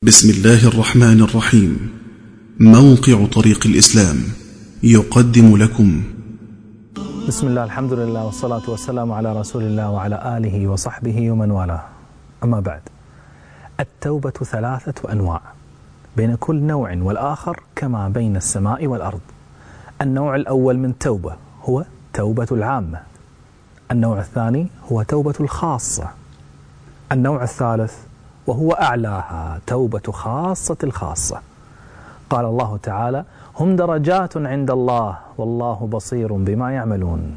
بسم الله الرحمن الرحيم. موقع طريق الإسلام يقدم لكم. بسم الله، الحمد لله، والصلاة والسلام على رسول الله وعلى آله وصحبه ومن والاه. أما بعد، التوبة 3 أنواع، بين كل نوع والآخر كما بين السماء والأرض. النوع الأول من توبة هو توبة العامة. النوع الثاني هو توبة الخاصة. النوع الثالث وهو أعلاها توبة خاصة الخاصة. قال الله تعالى: هم درجات عند الله والله بصير بما يعملون.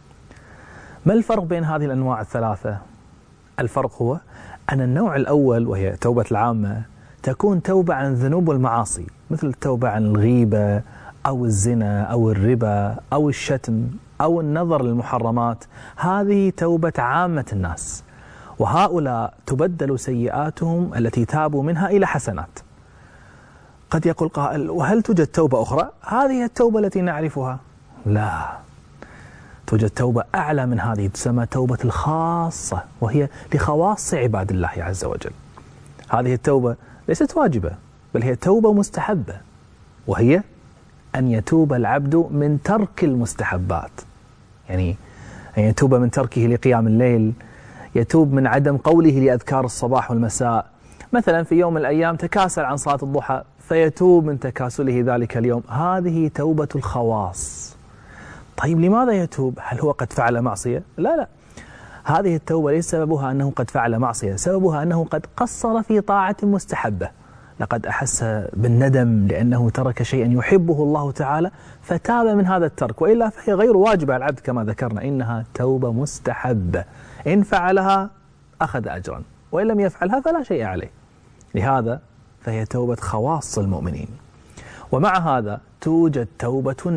ما الفرق بين هذه الأنواع الثلاثة؟ الفرق هو أن النوع الأول وهي توبة العامة تكون توبة عن الذنوب والمعاصي، مثل التوبة عن الغيبة أو الزنا أو الربا أو الشتم أو النظر للمحرمات. هذه توبة عامة الناس، وهؤلاء تبدل سيئاتهم التي تابوا منها إلى حسنات. قد يقول قائل: وهل توجد توبة أخرى؟ هذه التوبة التي نعرفها؟ لا، توجد توبة أعلى من هذه، تسمى توبة الخاصة، وهي لخواص عباد الله عز وجل. هذه التوبة ليست واجبة، بل هي توبة مستحبة، وهي أن يتوب العبد من ترك المستحبات. يعني أن يتوب من تركه لقيام الليل، يتوب من عدم قوله لأذكار الصباح والمساء. مثلا في يوم من الأيام تكاسل عن صلاة الضحى فيتوب من تكاسله ذلك اليوم. هذه توبة الخواص. طيب لماذا يتوب؟ هل هو قد فعل معصية؟ لا، هذه التوبة ليس سببها أنه قد فعل معصية، سببها أنه قد قصر في طاعة مستحبة، لقد أحس بالندم لأنه ترك شيئا يحبه الله تعالى فتاب من هذا الترك، وإلا فهي غير واجبة على العبد كما ذكرنا، إنها توبة مستحبة، إن فعلها أخذ أجرا، وإن لم يفعلها فلا شيء عليه. لهذا فهي توبة خواص المؤمنين. ومع هذا توجد توبة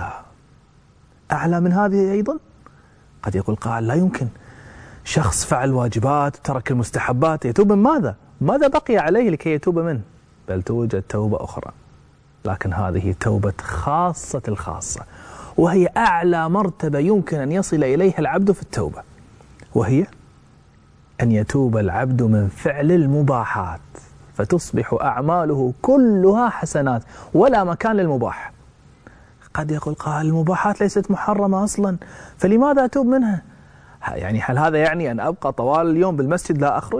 أعلى من هذه أيضا. قد يقول قائل: لا يمكن، شخص فعل واجبات وترك المستحبات، يتوب من ماذا بقي عليه لكي يتوب منه؟ بل توجد توبة أخرى، لكن هذه توبة خاصة الخاصة، وهي أعلى مرتبة يمكن أن يصل إليها العبد في التوبة، وهي أن يتوب العبد من فعل المباحات فتصبح أعماله كلها حسنات ولا مكان للمباح. قد يقول قائل: المباحات ليست محرمة أصلا، فلماذا أتوب منها؟ يعني هل هذا يعني أن أبقى طوال اليوم بالمسجد لا أخرج؟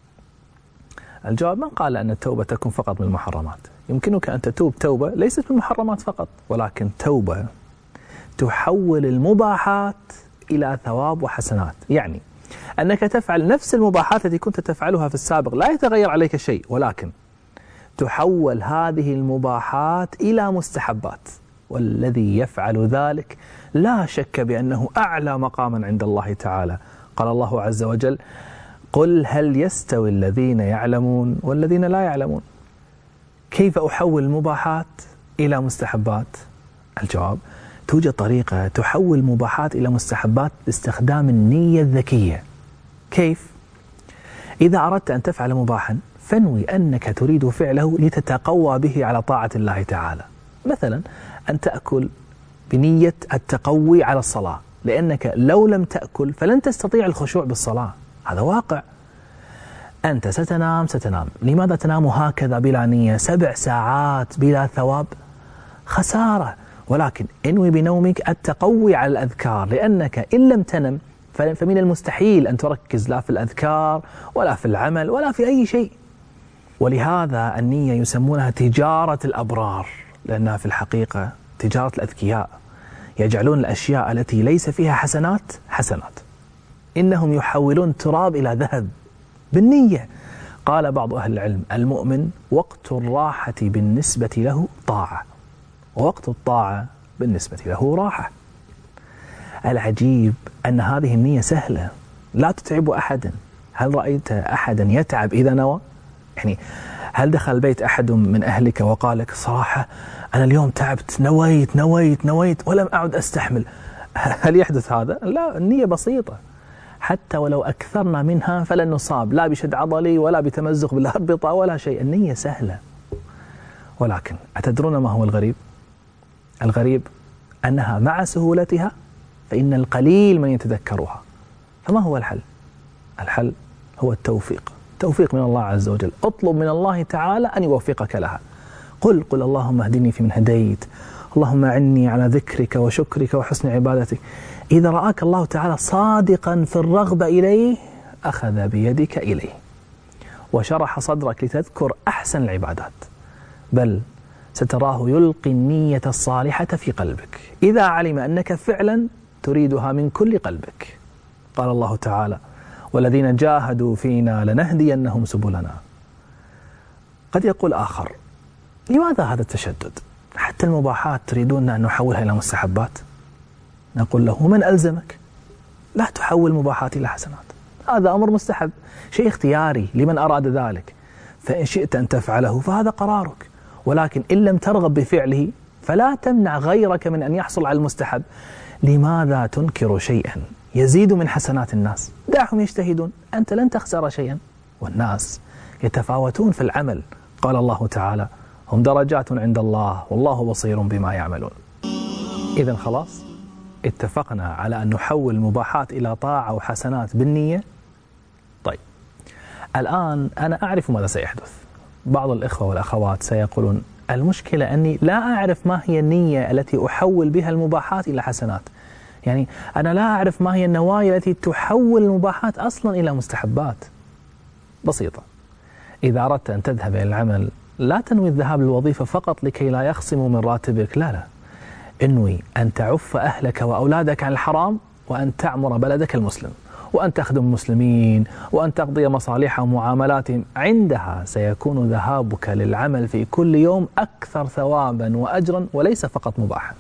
الجواب: من قال أن التوبة تكون فقط من المحرمات؟ يمكنك أن تتوب توبة ليست من المحرمات فقط، ولكن توبة تحول المباحات إلى ثواب وحسنات. يعني أنك تفعل نفس المباحات التي كنت تفعلها في السابق، لا يتغير عليك شيء، ولكن تحول هذه المباحات إلى مستحبات، والذي يفعل ذلك لا شك بأنه أعلى مقاما عند الله تعالى. قال الله عز وجل: قل هل يستوي الذين يعلمون والذين لا يعلمون. كيف أحول المباحات إلى مستحبات؟ الجواب: توجد طريقة تحول المباحات إلى مستحبات باستخدام النية الذكية. كيف؟ إذا أردت أن تفعل مباحا فانوي أنك تريد فعله لتتقوى به على طاعة الله تعالى. مثلا أن تأكل بنية التقوي على الصلاة، لأنك لو لم تأكل فلن تستطيع الخشوع بالصلاة، هذا واقع. أنت ستنام، لماذا تنام هكذا بلا نية 7 ساعات بلا ثواب؟ خسارة. ولكن انوي بنومك التقوي على الأذكار، لأنك إن لم تنم فمن المستحيل أن تركز لا في الأذكار ولا في العمل ولا في أي شيء. ولهذا النية يسمونها تجارة الأبرار، لأنها في الحقيقة تجارة الأذكياء، يجعلون الأشياء التي ليس فيها حسنات. إنهم يحولون التراب إلى ذهب بالنية. قال بعض أهل العلم: المؤمن وقت الراحة بالنسبة له طاعة، ووقت الطاعة بالنسبة له راحة. العجيب أن هذه النية سهلة لا تتعب أحدا. هل رأيت أحدا يتعب إذا نوى؟ يعني هل دخل البيت أحد من أهلك وقال لك: صراحة أنا اليوم تعبت، نويت ولم أعد أستحمل؟ هل يحدث هذا؟ لا، النية بسيطة، حتى ولو أكثرنا منها فلن نصاب لا بشد عضلي ولا بتمزق بالأربطة ولا شيء. النية سهلة. ولكن أتدرون ما هو الغريب؟ الغريب أنها مع سهولتها فإن القليل من يتذكرها. فما هو الحل؟ الحل هو التوفيق توفيق من الله عز وجل. اطلب من الله تعالى أن يوفقك لها. قل اللهم اهدني فيمن هديت، اللهم أعني على ذكرك وشكرك وحسن عبادتك. إذا رآك الله تعالى صادقا في الرغبة إليه أخذ بيدك إليه وشرح صدرك لتذكر أحسن العبادات، بل ستراه يلقي النية الصالحة في قلبك إذا علم أنك فعلا تريدها من كل قلبك. قال الله تعالى: والذين جاهدوا فينا لنهدينهم سبلنا. قد يقول آخر: لماذا هذا التشدد؟ حتى المباحات تريدون أن نحولها إلى مستحبات؟ نقول له: من ألزمك؟ لا تحول مباحات إلى حسنات، هذا أمر مستحب، شيء اختياري لمن أراد ذلك، فإن شئت أن تفعله فهذا قرارك، ولكن إن لم ترغب بفعله فلا تمنع غيرك من أن يحصل على المستحب. لماذا تنكر شيئا يزيد من حسنات الناس؟ دعهم يجتهدون، أنت لن تخسر شيئا، والناس يتفاوتون في العمل. قال الله تعالى: هم درجات عند الله والله بصير بما يعملون. إذن خلاص اتفقنا على أن نحول المباحات إلى طاعة وحسنات بالنية. طيب الآن أنا أعرف ماذا سيحدث. بعض الإخوة والأخوات سيقولون: المشكلة أني لا أعرف ما هي النية التي أحول بها المباحات إلى حسنات، يعني أنا لا أعرف ما هي النوايا التي تحول المباحات أصلا إلى مستحبات. بسيطة، إذا أردت أن تذهب إلى العمل لا تنوي الذهاب للوظيفة فقط لكي لا يخصموا من راتبك، لا، انوي أن تعف أهلك وأولادك عن الحرام، وأن تعمر بلدك المسلم، وأن تخدم المسلمين، وأن تقضي مصالحهم ومعاملاتهم. عندها سيكون ذهابك للعمل في كل يوم أكثر ثوابا وأجرا وليس فقط مباحا.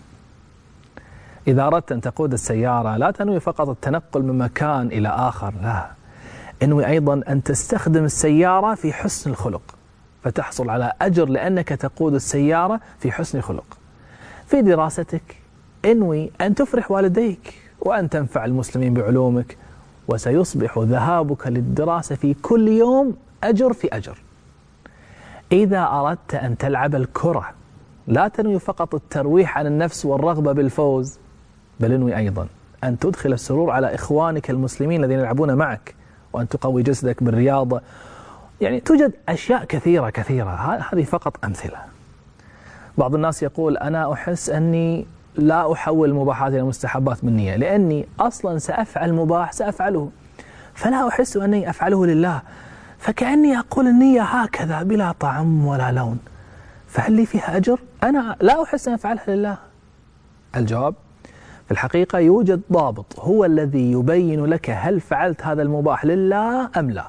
إذا أردت أن تقود السيارة لا تنوي فقط التنقل من مكان إلى آخر، لا، انوي أيضا أن تستخدم السيارة في حسن الخلق فتحصل على أجر لأنك تقود السيارة في حسن خلق. في دراستك انوي أن تفرح والديك وأن تنفع المسلمين بعلومك، وسيصبح ذهابك للدراسة في كل يوم أجر في أجر. إذا أردت أن تلعب الكرة لا تنوي فقط الترويح عن النفس والرغبة بالفوز، بل انوي أيضا أن تدخل السرور على إخوانك المسلمين الذين يلعبون معك، وأن تقوي جسدك بالرياضة. يعني توجد أشياء كثيرة، هذه فقط أمثلة. بعض الناس يقول: أنا أحس أني لا أحول المباحات إلى مستحبات بالنية، لأني أصلا سأفعل مباح سأفعله، فلا أحس أني أفعله لله، فكأني أقول النية هكذا بلا طعم ولا لون، فهل لي فيها أجر؟ أنا لا أحس أن أفعلها لله. الجواب: في الحقيقة يوجد ضابط هو الذي يبين لك هل فعلت هذا المباح لله أم لا.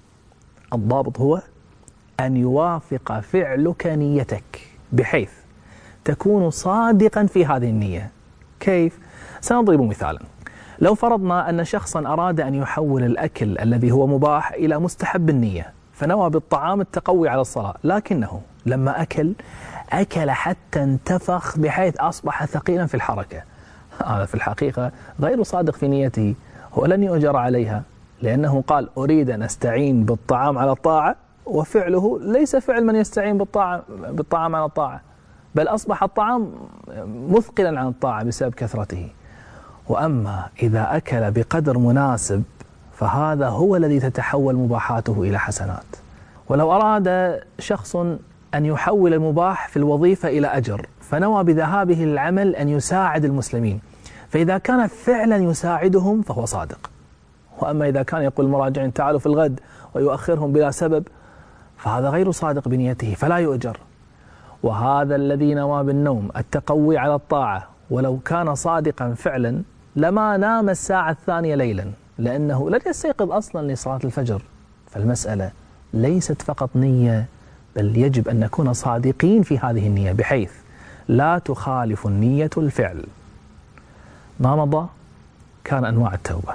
الضابط هو أن يوافق فعلك نيتك بحيث تكون صادقا في هذه النية. كيف؟ سنضرب مثالا. لو فرضنا أن شخصا أراد أن يحول الأكل الذي هو مباح إلى مستحب النية، فنوى بالطعام التقوي على الصلاة، لكنه لما أكل حتى انتفخ بحيث أصبح ثقيلا في الحركة، هذا في الحقيقة غير صادق في نيته، ولن يؤجر عليها، لأنه قال: أريد أن أستعين بالطعام على الطاعة، وفعله ليس فعل من يستعين بالطعام على الطاعة، بل أصبح الطعام مثقلا عن الطاعة بسبب كثرته. وأما إذا أكل بقدر مناسب فهذا هو الذي تتحول مباحاته إلى حسنات. ولو أراد شخص أن يحول المباح في الوظيفة إلى أجر، فنوى بذهابه للعمل أن يساعد المسلمين، فإذا كان فعلا يساعدهم فهو صادق. وأما إذا كان يقول المراجعين تعالوا في الغد ويؤخرهم بلا سبب، فهذا غير صادق بنيته فلا يؤجر. وهذا الذي نوى بالنوم التقوي على الطاعة ولو كان صادقا فعلا لما نام الساعة 2 ليلا، لأنه لن يستيقظ أصلا لصلاة الفجر. فالمسألة ليست فقط نية، بل يجب أن نكون صادقين في هذه النية بحيث لا تخالف النية الفعل. ما مضى كان أنواع التوبة.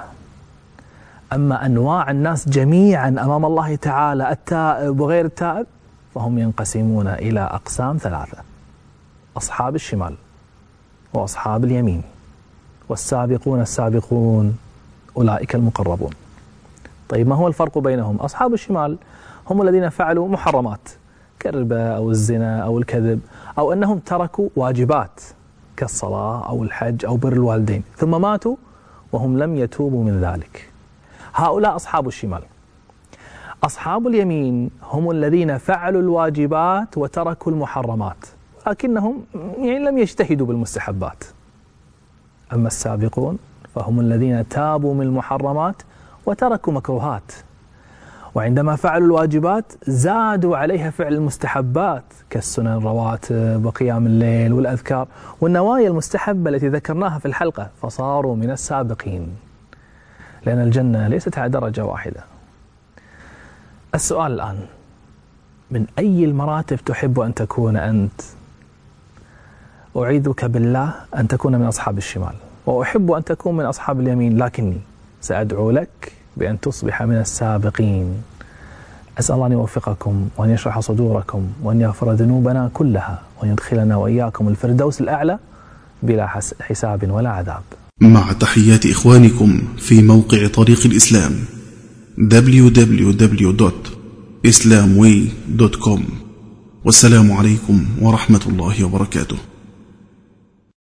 أما أنواع الناس جميعا أمام الله تعالى، التائب وغير التائب، فهم ينقسمون إلى أقسام 3: أصحاب الشمال وأصحاب اليمين والسابقون السابقون أولئك المقربون. طيب ما هو الفرق بينهم؟ أصحاب الشمال هم الذين فعلوا محرمات كالربا أو الزنا أو الكذب، أو أنهم تركوا واجبات كالصلاة أو الحج أو بر الوالدين ثم ماتوا وهم لم يتوبوا من ذلك. هؤلاء أصحاب الشمال. أصحاب اليمين هم الذين فعلوا الواجبات وتركوا المحرمات، لكنهم لم يجتهدوا بالمستحبات. أما السابقون فهم الذين تابوا من المحرمات وتركوا مكروهات، وعندما فعلوا الواجبات زادوا عليها فعل المستحبات كالسنن الرواتب وقيام الليل والأذكار والنوايا المستحبة التي ذكرناها في الحلقة، فصاروا من السابقين، لأن الجنة ليست على درجة واحدة. السؤال الآن: من أي المراتب تحب أن تكون أنت؟ أعيذك بالله أن تكون من أصحاب الشمال، وأحب أن تكون من أصحاب اليمين، لكني سأدعو لك بأن تصبح من السابقين. أسأل الله أن يوفقكم وأن يشرح صدوركم وأن يغفر ذنوبنا كلها وأن يدخلنا وإياكم الفردوس الأعلى بلا حساب ولا عذاب. مع تحيات إخوانكم في موقع طريق الإسلام www.islamway.com. والسلام عليكم ورحمة الله وبركاته.